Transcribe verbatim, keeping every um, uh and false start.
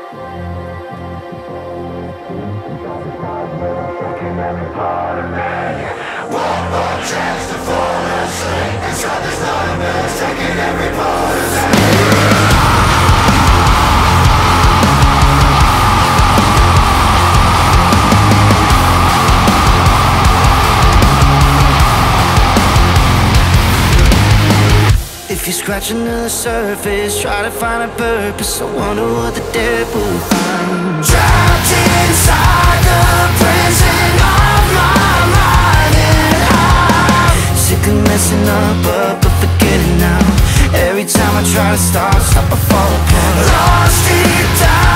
Every part of me. One more chance to fall asleep inside this nightmare, taking every part of me. If you're scratching the surface, try to find a purpose. I wonder what the dead will find. Trapped inside the prison of my mind, and I'm sick of messing up, up, but forgetting now. Every time I try to start, stop, I fall apart. Lost deep down.